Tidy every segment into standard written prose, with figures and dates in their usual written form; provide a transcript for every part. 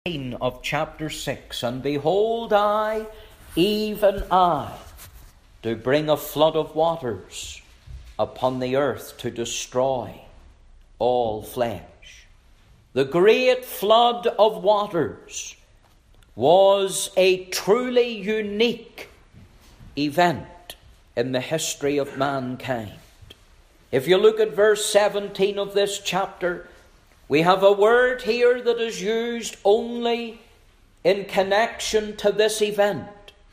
of chapter 6. And behold, I, even I, do bring a flood of waters upon the earth to destroy all flesh. The great flood of waters was a truly unique event in the history of mankind. If you look at verse 17 of this chapter, we have a word here that is used only in connection to this event.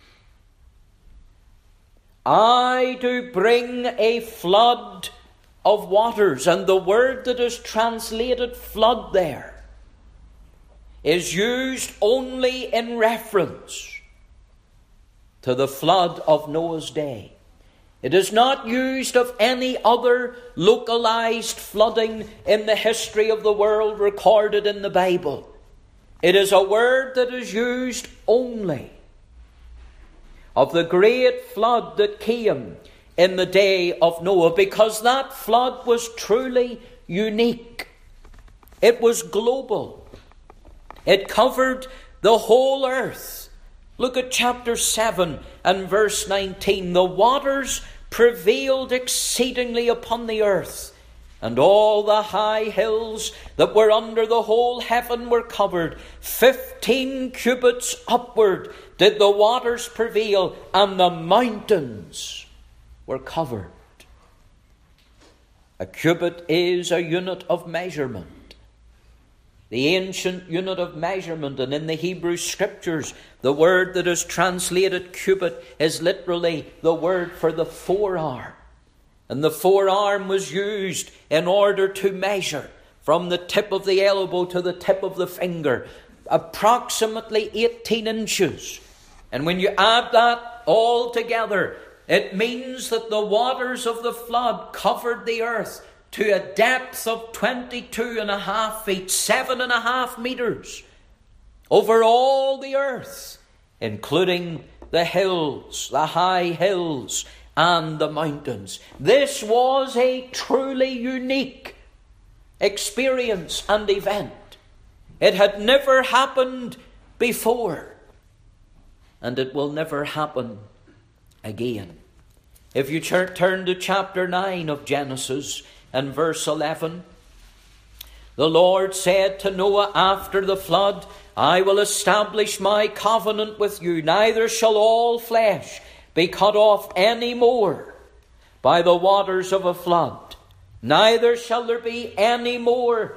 I do bring a flood of waters, and the word that is translated flood there is used only in reference to the flood of Noah's day. It is not used of any other localized flooding in the history of the world recorded in the Bible. It is a word that is used only of the great flood that came in the day of Noah, because that flood was truly unique. It was global. It covered the whole earth. Look at chapter 7 and verse 19. The waters prevailed exceedingly upon the earth, and all the high hills that were under the whole heaven were covered. 15 cubits upward did the waters prevail, and the mountains were covered. A cubit is a unit of measurement, the ancient unit of measurement, and in the Hebrew Scriptures, the word that is translated cubit is literally the word for the forearm. And the forearm was used in order to measure from the tip of the elbow to the tip of the finger, approximately 18 inches. And when you add that all together, it means that the waters of the flood covered the earth to a depth of 22.5 feet, 7.5 meters, over all the earth, including the hills, the high hills, and the mountains. This was a truly unique experience and event. It had never happened before, and it will never happen again. If you turn to chapter 9 of Genesis and verse 11, the Lord said to Noah after the flood, I will establish my covenant with you, neither shall all flesh be cut off any more by the waters of a flood, neither shall there any more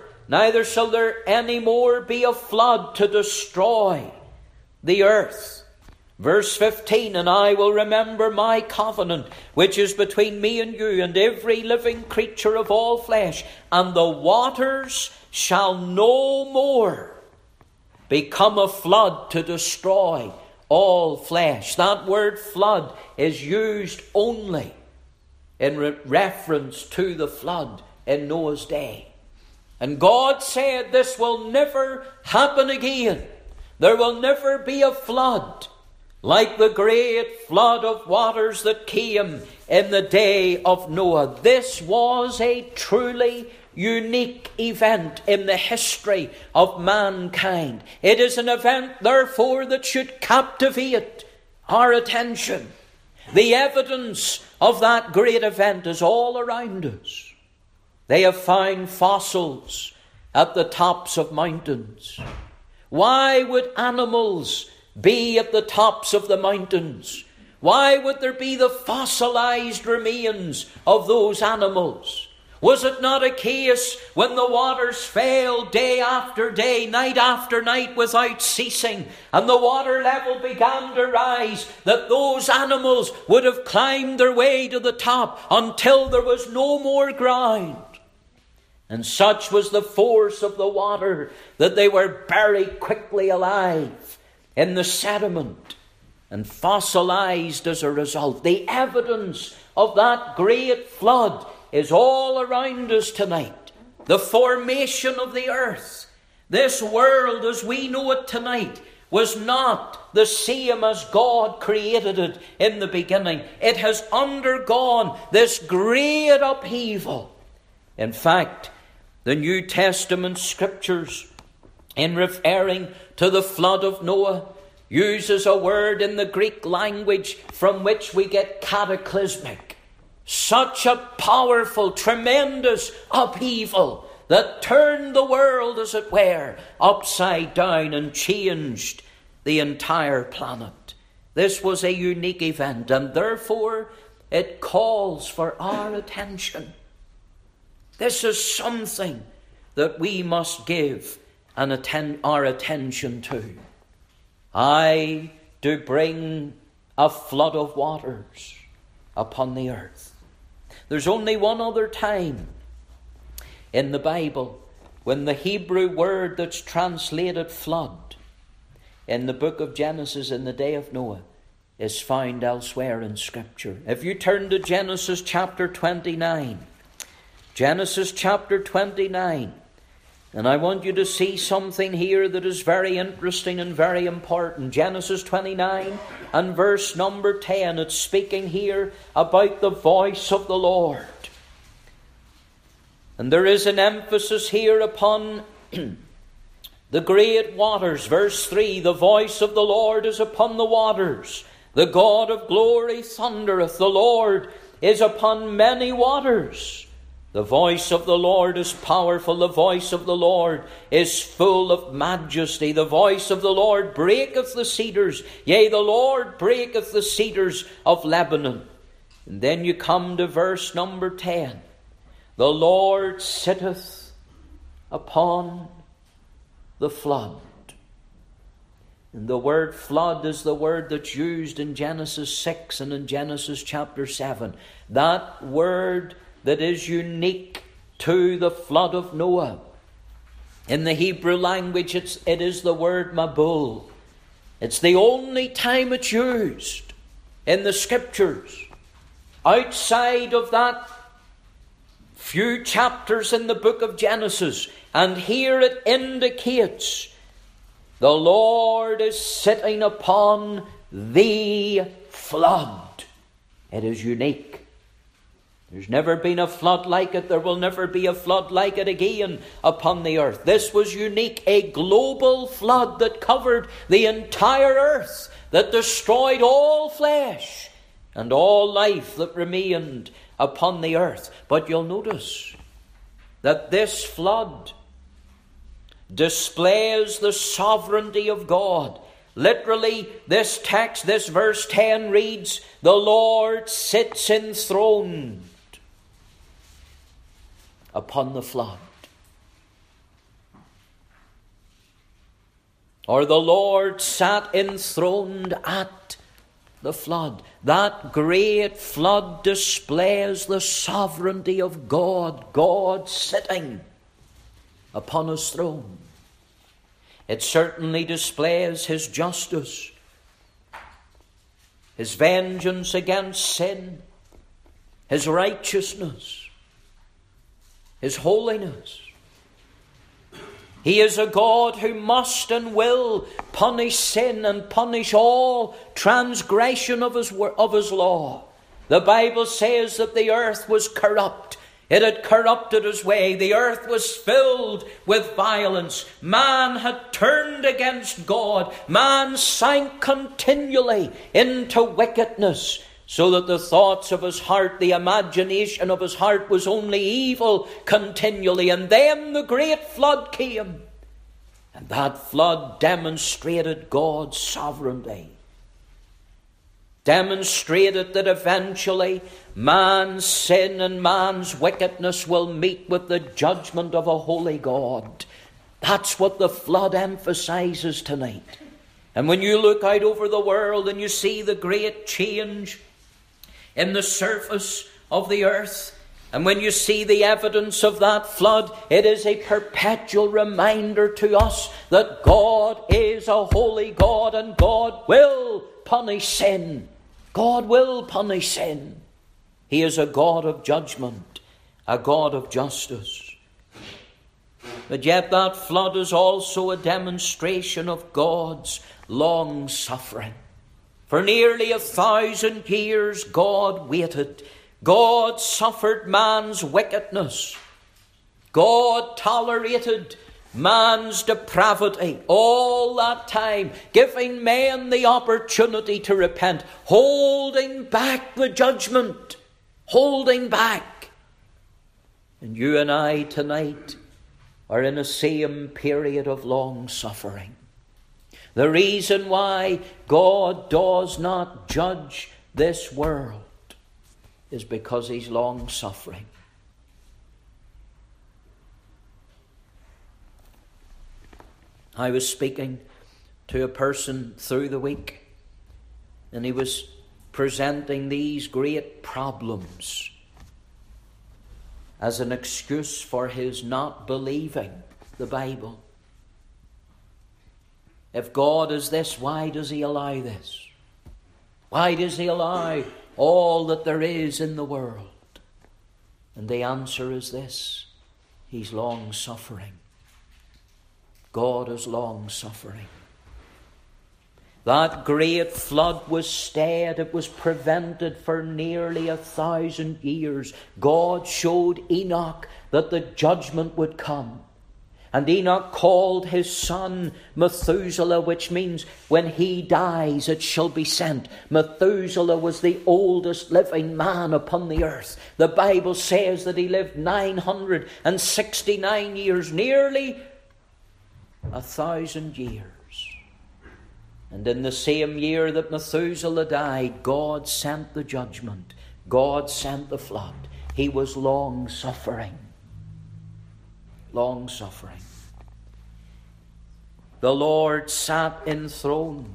be a flood to destroy the earth. Verse 15, and I will remember my covenant, which is between me and you and every living creature of all flesh, and the waters shall no more become a flood to destroy all flesh. That word flood is used only in reference to the flood in Noah's day. And God said this will never happen again. There will never be a flood like the great flood of waters that came in the day of Noah. This was a truly unique event in the history of mankind. It is an event, therefore, that should captivate our attention. The evidence of that great event is all around us. They have found fossils at the tops of mountains. Why would animals be at the tops of the mountains? Why would there be the fossilized remains of those animals? Was it not a case when the waters fell day after day, night after night without ceasing, and the water level began to rise, that those animals would have climbed their way to the top until there was no more ground? And such was the force of the water that they were buried quickly alive in the sediment and fossilized as a result. The evidence of that great flood is all around us tonight. The formation of the earth. This world as we know it tonight was not the same as God created it in the beginning. It has undergone this great upheaval. In fact, the New Testament Scriptures in referring to the flood of Noah, uses a word in the Greek language from which we get cataclysmic. Such a powerful, tremendous upheaval that turned the world, as it were, upside down and changed the entire planet. This was a unique event, and therefore it calls for our attention. This is something that we must give our attention to. I do bring a flood of waters upon the earth. There's only one other time in the Bible when the Hebrew word that's translated flood in the book of Genesis in the day of Noah is found elsewhere in Scripture. If you turn to Genesis chapter 29, Genesis chapter 29, and I want you to see something here that is very interesting and very important. Genesis 29 and verse number 10. It's speaking here about the voice of the Lord. And there is an emphasis here upon the great waters. Verse 3, the voice of the Lord is upon the waters. The God of glory thundereth. The Lord is upon many waters. The voice of the Lord is powerful. The voice of the Lord is full of majesty. The voice of the Lord breaketh the cedars. Yea, the Lord breaketh the cedars of Lebanon. And then you come to verse number 10. The Lord sitteth upon the flood. And the word flood is the word that's used in Genesis 6 and in Genesis chapter 7. That word that is unique to the flood of Noah. In the Hebrew language, it is the word Mabul. It's the only time it's used in the Scriptures. Outside of that few chapters in the book of Genesis. And here it indicates the Lord is sitting upon the flood. It is unique. There's never been a flood like it. There will never be a flood like it again upon the earth. This was unique, a global flood that covered the entire earth, that destroyed all flesh and all life that remained upon the earth. But you'll notice that this flood displays the sovereignty of God. Literally, this text, this verse 10 reads, the Lord sits enthroned upon the flood. Or the Lord sat enthroned at the flood. That great flood displays the sovereignty of God. God sitting upon his throne. It certainly displays his justice, his vengeance against sin, his righteousness, his holiness. He is a God who must and will punish sin and punish all transgression of his law. The Bible says that the earth was corrupt. It had corrupted his way. The earth was filled with violence. Man had turned against God. Man sank continually into wickedness, so that the thoughts of his heart, the imagination of his heart was only evil continually. And then the great flood came. And that flood demonstrated God's sovereignty. Demonstrated that eventually man's sin and man's wickedness will meet with the judgment of a holy God. That's what the flood emphasizes tonight. And when you look out over the world and you see the great change in the surface of the earth, and when you see the evidence of that flood, it is a perpetual reminder to us that God is a holy God and God will punish sin. God will punish sin. He is a God of judgment, a God of justice. But yet that flood is also a demonstration of God's long suffering. For nearly 1,000 years God waited. God suffered man's wickedness. God tolerated man's depravity, all that time, giving men the opportunity to repent, holding back the judgment, holding back. And you and I tonight are in a same period of long suffering. The reason why God does not judge this world is because he's long suffering. I was speaking to a person through the week, and he was presenting these great problems as an excuse for his not believing the Bible. If God is this, why does he allow this? Why does he allow all that there is in the world? And the answer is this: he's long suffering. God is long suffering. That great flood was stayed. It was prevented for nearly 1,000 years. God showed Enoch that the judgment would come. And Enoch called his son Methuselah, which means when he dies it shall be sent. Methuselah was the oldest living man upon the earth. The Bible says that he lived 969 years, nearly 1,000 years. And in the same year that Methuselah died, God sent the judgment. God sent the flood. He was long suffering. Long suffering. The Lord sat enthroned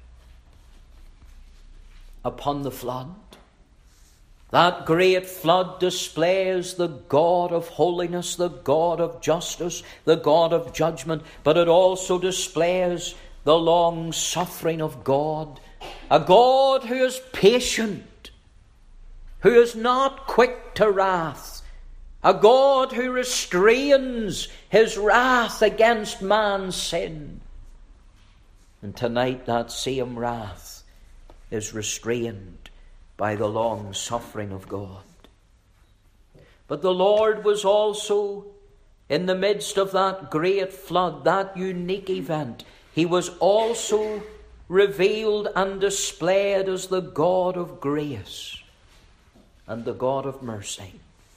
upon the flood. That great flood displays the God of holiness, the God of justice, the God of judgment, but it also displays the long suffering of God, a God who is patient, who is not quick to wrath, a God who restrains his wrath against man's sin. And tonight that same wrath is restrained by the long suffering of God. But the Lord was also in the midst of that great flood, that unique event. He was also revealed and displayed as the God of grace and the God of mercy.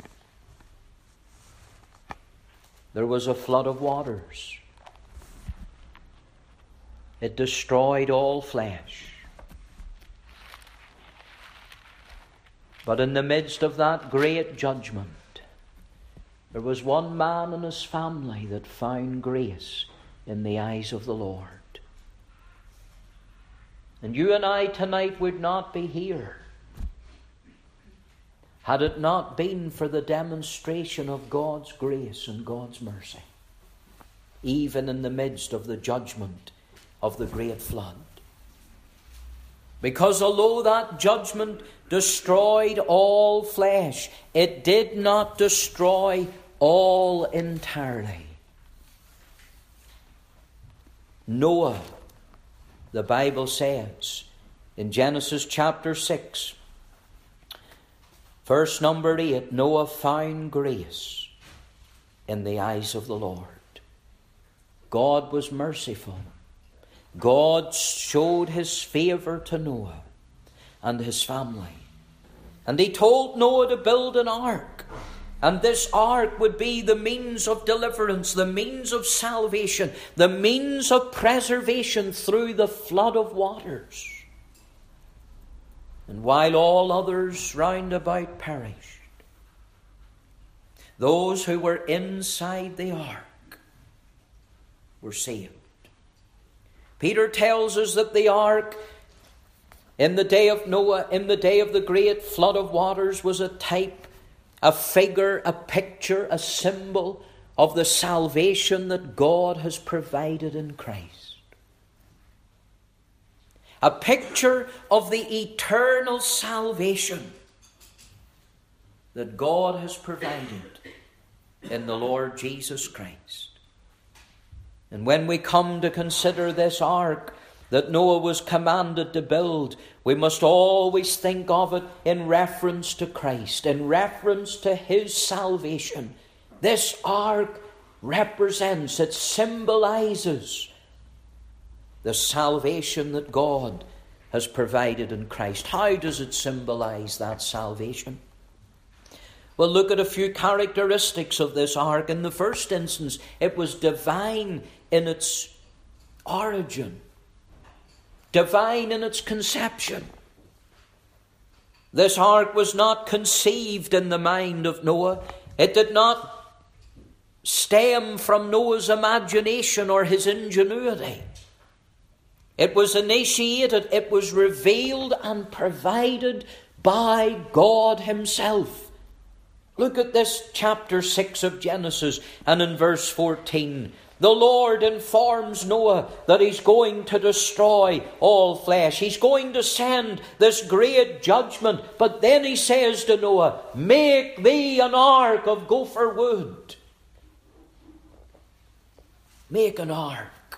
There was a flood of waters. It destroyed all flesh. But in the midst of that great judgment, there was one man and his family that found grace in the eyes of the Lord. And you and I tonight would not be here had it not been for the demonstration of God's grace and God's mercy, even in the midst of the judgment of the great flood. Because although that judgment destroyed all flesh, it did not destroy all entirely. Noah, the Bible says in Genesis chapter 6, verse number 8, Noah found grace in the eyes of the Lord. God was merciful. God showed his favor to Noah and his family. And he told Noah to build an ark. And this ark would be the means of deliverance, the means of salvation, the means of preservation through the flood of waters. And while all others round about perished, those who were inside the ark were saved. Peter tells us that the ark in the day of Noah, in the day of the great flood of waters, was a type, a figure, a picture, a symbol of the salvation that God has provided in Christ. A picture of the eternal salvation that God has provided in the Lord Jesus Christ. And when we come to consider this ark that Noah was commanded to build, we must always think of it in reference to Christ, in reference to his salvation. This ark represents, it symbolizes the salvation that God has provided in Christ. How does it symbolize that salvation? Well, look at a few characteristics of this ark. In the first instance, it was divine in its origin, divine in its conception. This ark was not conceived in the mind of Noah. It did not stem from Noah's imagination or his ingenuity. It was initiated, it was revealed and provided by God himself. Look at this chapter 6 of Genesis, and in verse 14. The Lord informs Noah that he's going to destroy all flesh. He's going to send this great judgment. But then he says to Noah, make thee an ark of gopher wood. Make an ark.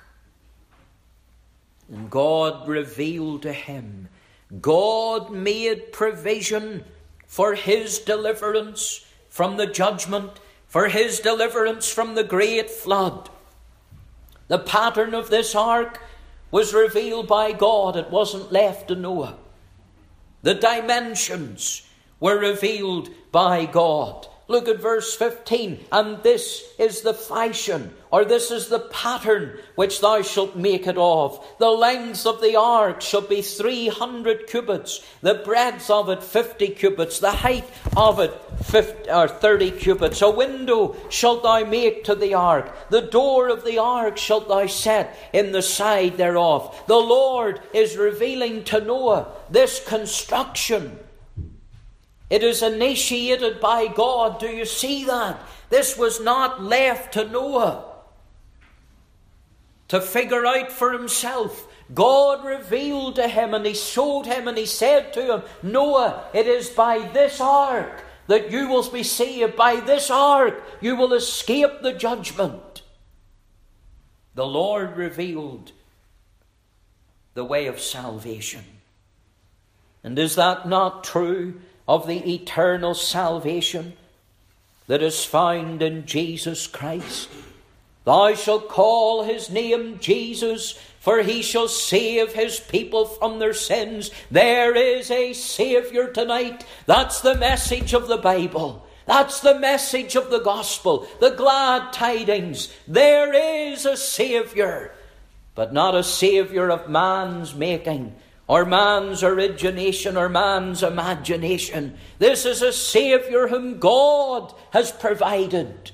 And God revealed to him. God made provision for his deliverance from the judgment, for his deliverance from the great flood. The pattern of this ark was revealed by God. It wasn't left to Noah. The dimensions were revealed by God. Look at verse 15. And this is the fashion, or this is the pattern which thou shalt make it of. The length of the ark shall be 300 cubits, the breadth of it 50 cubits, the height of it 30 cubits. A window shalt thou make to the ark. The door of the ark shalt thou set in the side thereof. The Lord is revealing to Noah this construction. It is initiated by God. Do you see that? This was not left to Noah to figure out for himself. God revealed to him, and he showed him, and he said to him, Noah, it is by this ark that you will be saved. By this ark you will escape the judgment. The Lord revealed the way of salvation. And is that not true of the eternal salvation that is found in Jesus Christ? Thou shalt call his name Jesus, for he shall save his people from their sins. There is a Saviour tonight. That's the message of the Bible. That's the message of the gospel, the glad tidings. There is a Saviour, but not a Saviour of man's making, or man's origination, or man's imagination. This is a Saviour whom God has provided.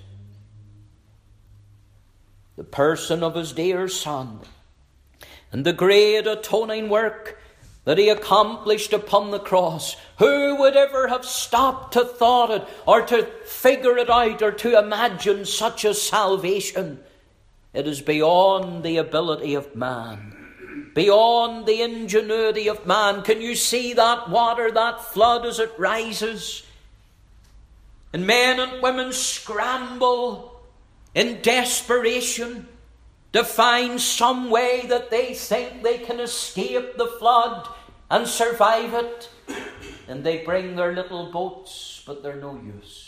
The person of his dear Son, and the great atoning work that he accomplished upon the cross. Who would ever have stopped to thought it, or to figure it out, or to imagine such a salvation? It is beyond the ability of man, beyond the ingenuity of man. Can you see that water, that flood as it rises? And men and women scramble in desperation to find some way that they think they can escape the flood and survive it. And they bring their little boats, but they're no use.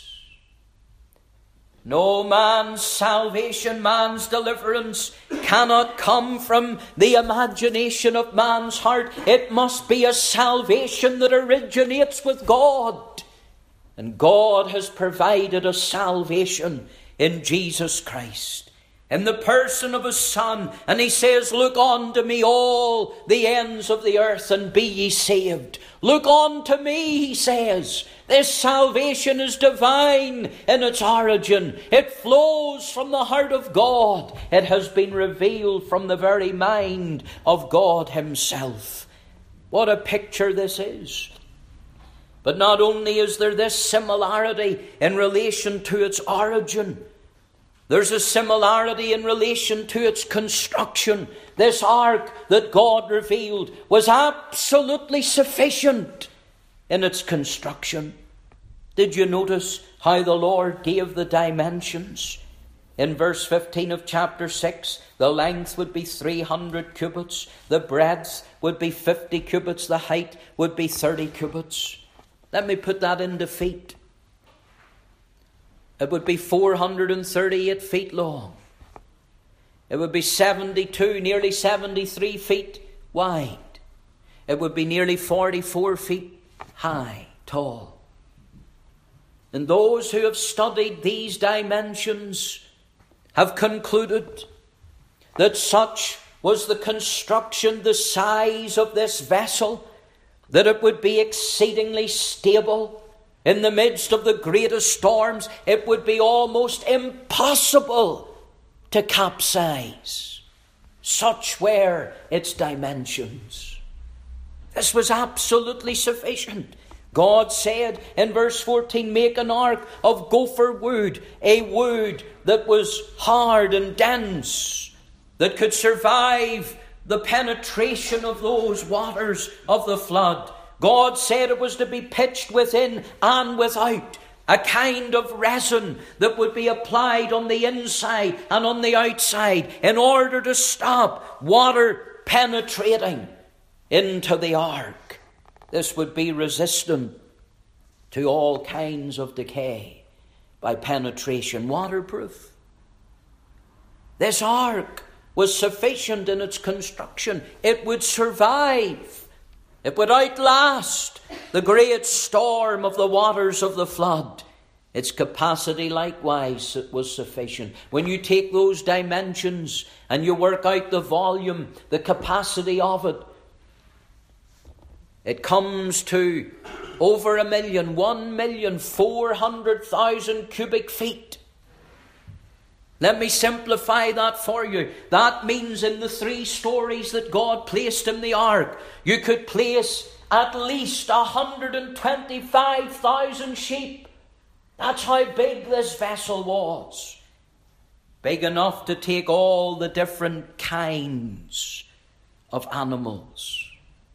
No, man's salvation, man's deliverance cannot come from the imagination of man's heart. It must be a salvation that originates with God. And God has provided a salvation in Jesus Christ, in the person of his Son. And he says, look unto me all the ends of the earth, and be ye saved. Look unto me, he says. This salvation is divine in its origin. It flows from the heart of God. It has been revealed from the very mind of God himself. What a picture this is. But not only is there this similarity in relation to its origin, there's a similarity in relation to its construction. This ark that God revealed was absolutely sufficient in its construction. Did you notice how the Lord gave the dimensions? In verse 15 of chapter 6, the length would be 300 cubits, the breadth would be 50 cubits, the height would be 30 cubits. Let me put that into feet. It would be 438 feet long. It would be 72, nearly 73 feet wide. It would be nearly 44 feet high, tall. And those who have studied these dimensions have concluded that such was the construction, the size of this vessel, that it would be exceedingly stable. In the midst of the greatest storms, it would be almost impossible to capsize. Such were its dimensions. This was absolutely sufficient. God said in verse 14, make an ark of gopher wood, a wood that was hard and dense, that could survive the penetration of those waters of the flood. God said it was to be pitched within and without, a kind of resin that would be applied on the inside and on the outside in order to stop water penetrating into the ark. This would be resistant to all kinds of decay by penetration, waterproof. This ark was sufficient in its construction. It would survive. It would outlast the great storm of the waters of the flood. Its capacity likewise was sufficient. When you take those dimensions and you work out the volume, the capacity of it, it comes to over 1,400,000 cubic feet. Let me simplify that for you. That means in the 3 stories that God placed in the ark, you could place at least 125,000 sheep. That's how big this vessel was. Big enough to take all the different kinds of animals.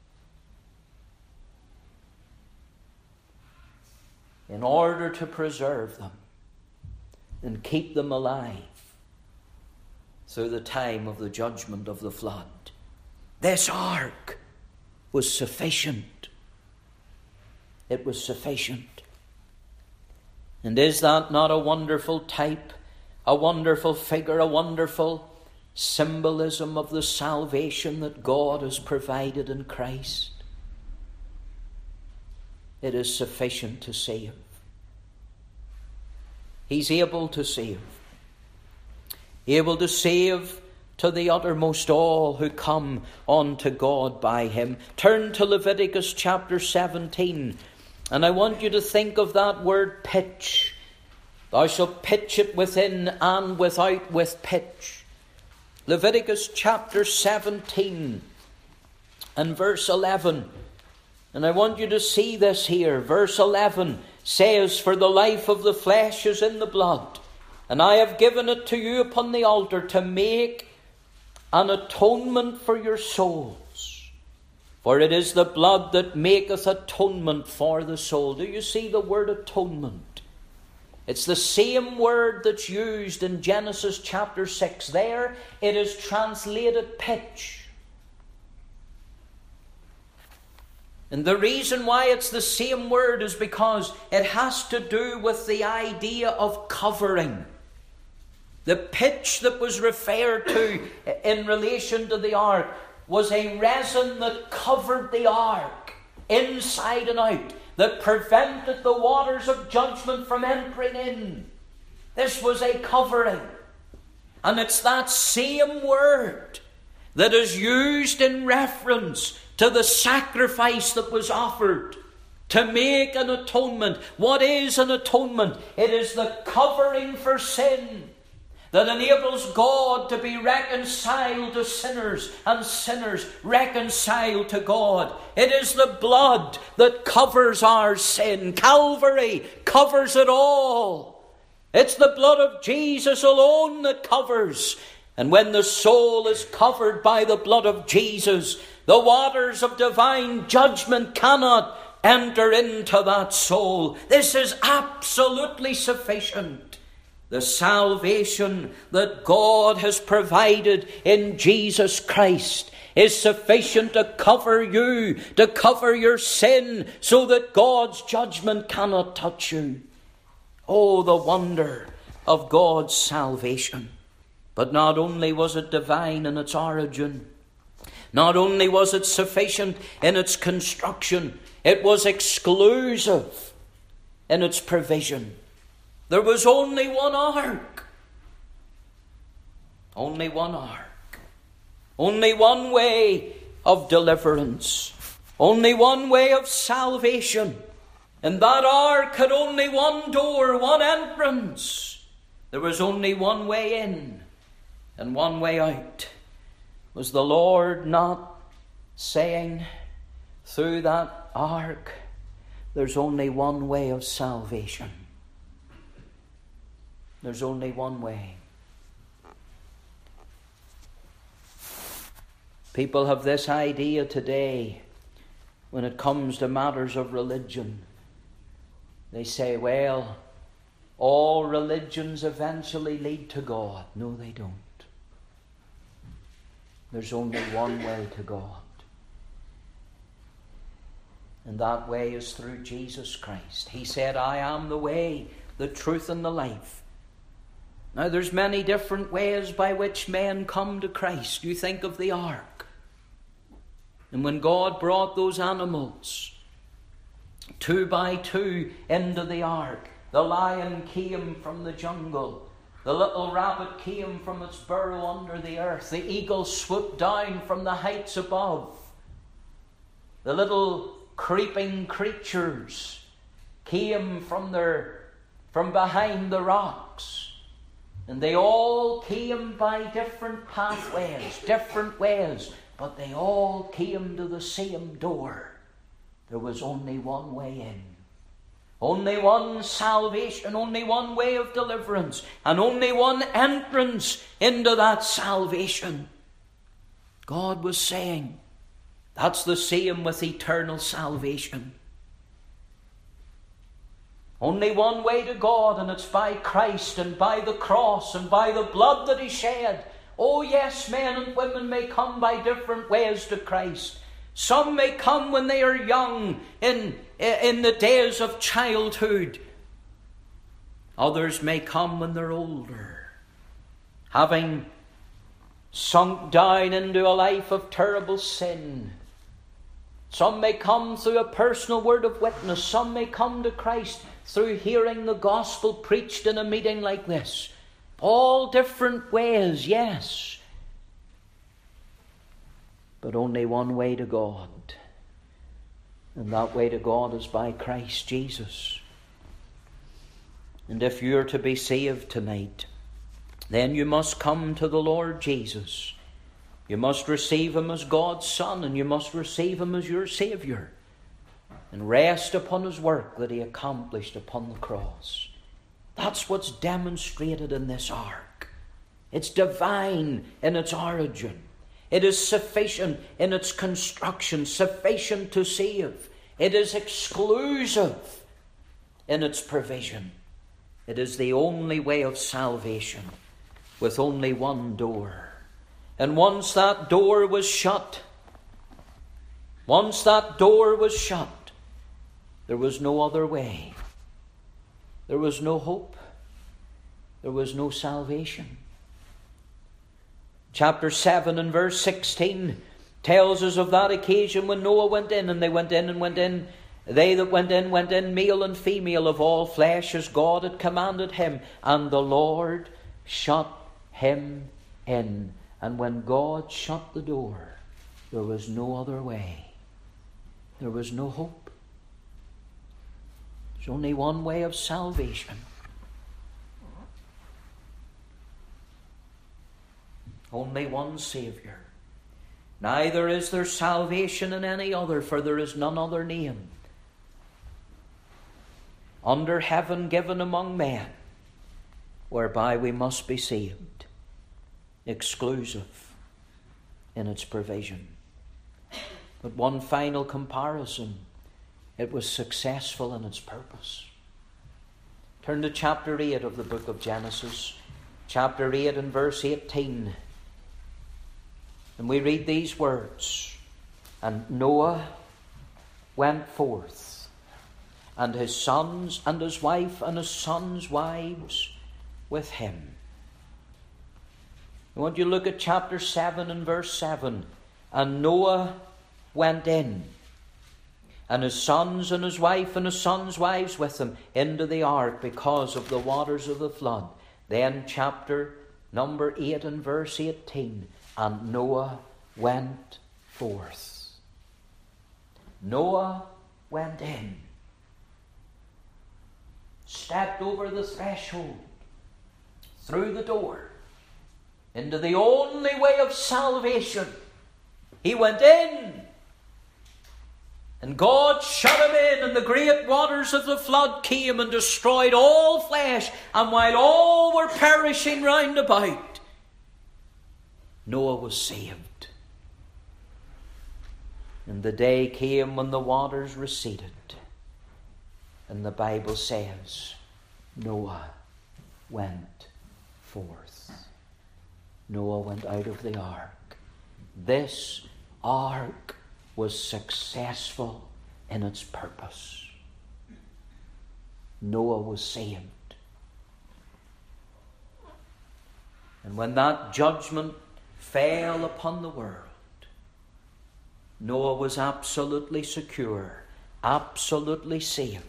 In order to preserve them and keep them alive through the time of the judgment of the flood. This ark was sufficient. It was sufficient. And is that not a wonderful type, a wonderful figure, a wonderful symbolism of the salvation that God has provided in Christ? It is sufficient to save. He's able to save. Able to save to the uttermost all who come unto God by him. Turn to Leviticus chapter 17. And I want you to think of that word pitch. Thou shalt pitch it within and without with pitch. Leviticus chapter 17 and verse 11. And I want you to see this here. Verse 11 says, for the life of the flesh is in the blood, and I have given it to you upon the altar to make an atonement for your souls. For it is the blood that maketh atonement for the soul. Do you see the word atonement? It's the same word that's used in Genesis chapter 6. There it is translated pitch. And the reason why it's the same word is because it has to do with the idea of covering. The pitch that was referred to in relation to the ark was a resin that covered the ark inside and out, that prevented the waters of judgment from entering in. This was a covering. And it's that same word that is used in reference to the sacrifice that was offered to make an atonement. What is an atonement? It is the covering for sin that enables God to be reconciled to sinners and sinners reconciled to God. It is the blood that covers our sin. Calvary covers it all. It's the blood of Jesus alone that covers. And when the soul is covered by the blood of Jesus, the waters of divine judgment cannot enter into that soul. This is absolutely sufficient. The salvation that God has provided in Jesus Christ is sufficient to cover you, to cover your sin, so that God's judgment cannot touch you. Oh, the wonder of God's salvation. But not only was it divine in its origin, not only was it sufficient in its construction, it was exclusive in its provision. There was only one ark. Only one ark. Only one way of deliverance. Only one way of salvation. And that ark had only one door, one entrance. There was only one way in and one way out. Was the Lord not saying through that ark, there's only one way of salvation? There's only one way. People have this idea today when it comes to matters of religion. They say, well, all religions eventually lead to God. No, they don't. There's only one way to God. And that way is through Jesus Christ. He said, I am the way, the truth, and the life. Now, there's many different ways by which men come to Christ. You think of the ark. And when God brought those animals 2 by 2 into the ark, the lion came from the jungle. The little rabbit came from its burrow under the earth. The eagle swooped down from the heights above. The little creeping creatures came from behind the rocks. And they all came by different pathways, different ways, but they all came to the same door. There was only one way in. Only one salvation, only one way of deliverance, and only one entrance into that salvation. God was saying, that's the same with eternal salvation. Only one way to God, and it's by Christ and by the cross and by the blood that He shed. Oh yes, men and women may come by different ways to Christ. Some may come when they are young, in the days of childhood. Others may come when they're older, having sunk down into a life of terrible sin. Some may come through a personal word of witness. Some may come to Christ through hearing the gospel preached in a meeting like this. All different ways, yes. But only one way to God. And that way to God is by Christ Jesus. And if you're to be saved tonight, then you must come to the Lord Jesus. You must receive Him as God's Son, and you must receive Him as your Saviour, and rest upon His work that He accomplished upon the cross. That's what's demonstrated in this ark. It's divine in its origin. It is sufficient in its construction, sufficient to save. It is exclusive in its provision. It is the only way of salvation, with only one door. And once that door was shut, there was no other way. There was no hope. There was no salvation. Chapter 7 and verse 16 tells us of that occasion when Noah went in, and they went in and went in. They that went in, male and female of all flesh, as God had commanded him. And the Lord shut him in. And when God shut the door, there was no other way. There was no hope. There's only one way of salvation. Only one Saviour. Neither is there salvation in any other, for there is none other name under heaven given among men whereby we must be saved. Exclusive in its provision. But one final comparison, it was successful in its purpose. Turn to chapter 8 of the book of Genesis. Chapter 8 and verse 18. And we read these words. And Noah went forth, and his sons, and his wife, and his sons' wives with him. I want you to look at chapter 7 and verse 7. And Noah went in, and his sons and his wife and his sons' wives with him, into the ark because of the waters of the flood. Then chapter number 8 and verse 18. And Noah went forth. Noah went in, stepped over the threshold, through the door, into the only way of salvation. He went in, and God shut him in, and the great waters of the flood came and destroyed all flesh. And while all were perishing round about, Noah was saved. And the day came when the waters receded, and the Bible says Noah went forth. Noah went out of the ark. This ark was successful in its purpose. Noah was saved. And when that judgment fell upon the world, Noah was absolutely secure, absolutely safe,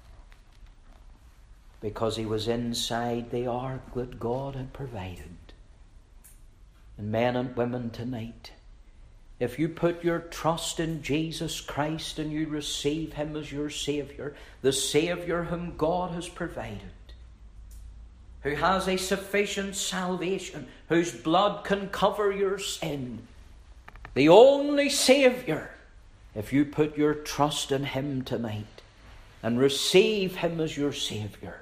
because he was inside the ark that God had provided. And men and women tonight, if you put your trust in Jesus Christ and you receive him as your Saviour, the Saviour whom God has provided, who has a sufficient salvation, whose blood can cover your sin, the only Saviour, if you put your trust in him tonight and receive him as your Saviour,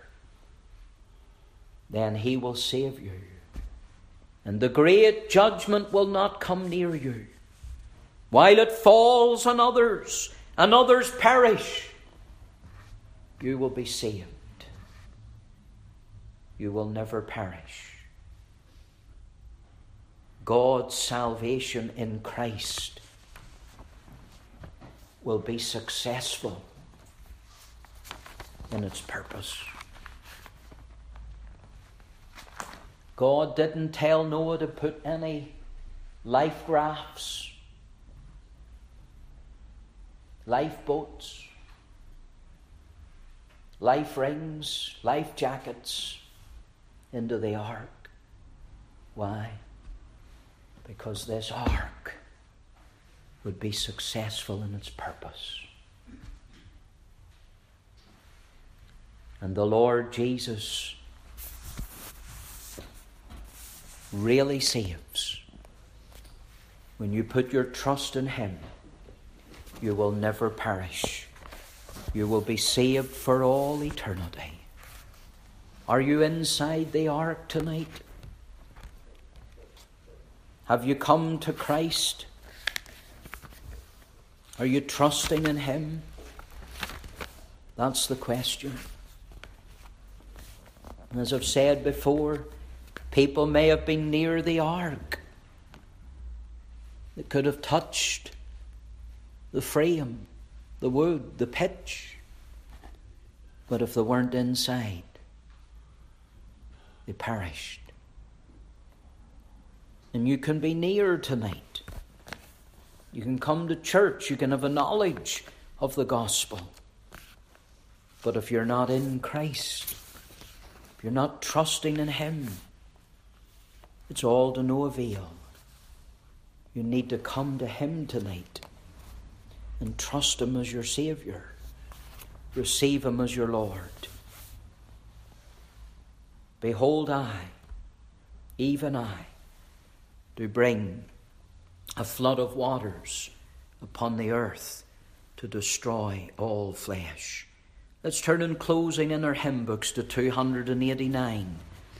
then he will save you. And the great judgment will not come near you. While it falls on others, and others perish, you will be saved. You will never perish. God's salvation in Christ will be successful in its purpose. God didn't tell Noah to put any life rafts, lifeboats, life rings, life jackets into the ark. Why? Because this ark would be successful in its purpose. And the Lord Jesus really saves. When you put your trust in him, you will never perish. You will be saved for all eternity. Are you inside the ark tonight? Have you come to Christ? Are you trusting in him? That's the question. And as I've said before, people may have been near the ark. They could have touched the frame, the wood, the pitch. But if they weren't inside, they perished. And you can be near tonight. You can come to church. You can have a knowledge of the gospel. But if you're not in Christ, if you're not trusting in him, it's all to no avail. You need to come to him tonight and trust him as your Saviour. Receive him as your Lord. Behold, I, even I, do bring a flood of waters upon the earth to destroy all flesh. Let's turn in closing in our hymn books to 289.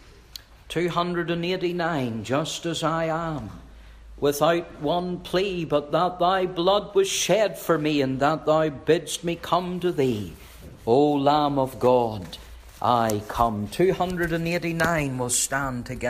289, just as I am, without one plea, but that thy blood was shed for me, and that thou bidst me come to thee. O Lamb of God, I come. 289 will stand together.